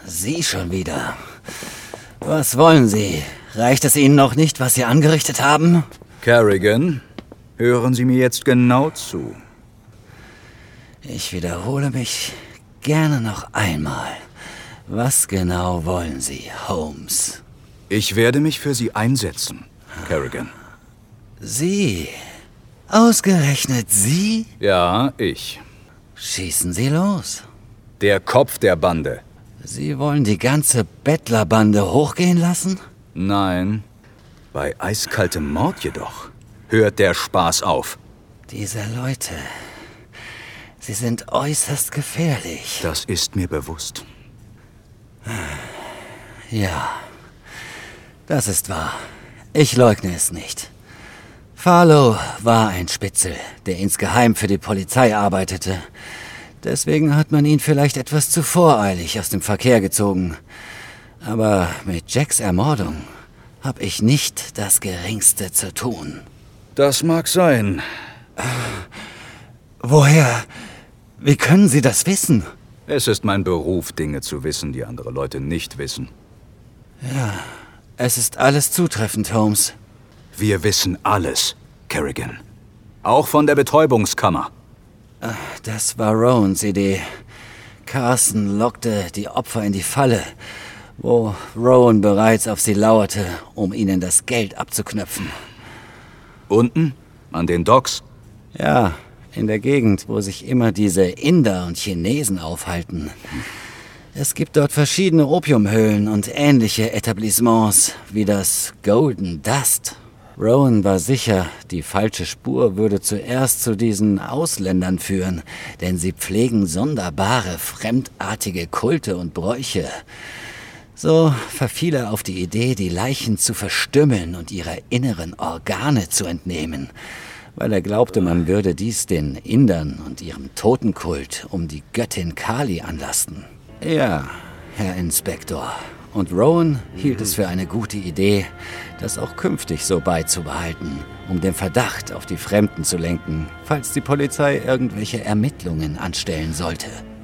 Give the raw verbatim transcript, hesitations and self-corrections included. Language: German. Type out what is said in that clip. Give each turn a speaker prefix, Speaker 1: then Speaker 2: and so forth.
Speaker 1: Sie schon wieder. Was wollen Sie? Reicht es Ihnen noch nicht, was Sie angerichtet haben?
Speaker 2: Kerrigan, hören Sie mir jetzt genau zu.
Speaker 1: Ich wiederhole mich gerne noch einmal. Was genau wollen Sie, Holmes?
Speaker 2: Ich werde mich für Sie einsetzen, Kerrigan.
Speaker 1: Sie? Ausgerechnet Sie?
Speaker 2: Ja, ich.
Speaker 1: Schießen Sie los.
Speaker 2: Der Kopf der Bande.
Speaker 1: Sie wollen die ganze Bettlerbande hochgehen lassen?
Speaker 2: Nein. Bei eiskaltem Mord jedoch hört der Spaß auf.
Speaker 1: Diese Leute, sie sind äußerst gefährlich.
Speaker 2: Das ist mir bewusst.
Speaker 1: Ja, das ist wahr. Ich leugne es nicht. Farlow war ein Spitzel, der insgeheim für die Polizei arbeitete. Deswegen hat man ihn vielleicht etwas zu voreilig aus dem Verkehr gezogen. Aber mit Jacks Ermordung habe ich nicht das Geringste zu tun.
Speaker 2: Das mag sein.
Speaker 1: Woher? Wie können Sie das wissen?
Speaker 2: Es ist mein Beruf, Dinge zu wissen, die andere Leute nicht wissen.
Speaker 1: Ja, es ist alles zutreffend, Holmes.
Speaker 2: Wir wissen alles, Kerrigan. Auch von der Betäubungskammer.
Speaker 1: Das war Rowans Idee. Carson lockte die Opfer in die Falle, wo Rowan bereits auf sie lauerte, um ihnen das Geld abzuknöpfen.
Speaker 2: Unten? An den Docks?
Speaker 1: Ja, in der Gegend, wo sich immer diese Inder und Chinesen aufhalten. Es gibt dort verschiedene Opiumhöhlen und ähnliche Etablissements, wie das Golden Dust. Rowan war sicher, die falsche Spur würde zuerst zu diesen Ausländern führen, denn sie pflegen sonderbare, fremdartige Kulte und Bräuche. So verfiel er auf die Idee, die Leichen zu verstümmeln und ihre inneren Organe zu entnehmen, weil er glaubte, man würde dies den Indern und ihrem Totenkult um die Göttin Kali anlasten. Ja, Herr Inspektor. Und Rowan hielt es für eine gute Idee, das auch künftig so beizubehalten, um den Verdacht auf die Fremden zu lenken, falls die Polizei irgendwelche Ermittlungen anstellen sollte.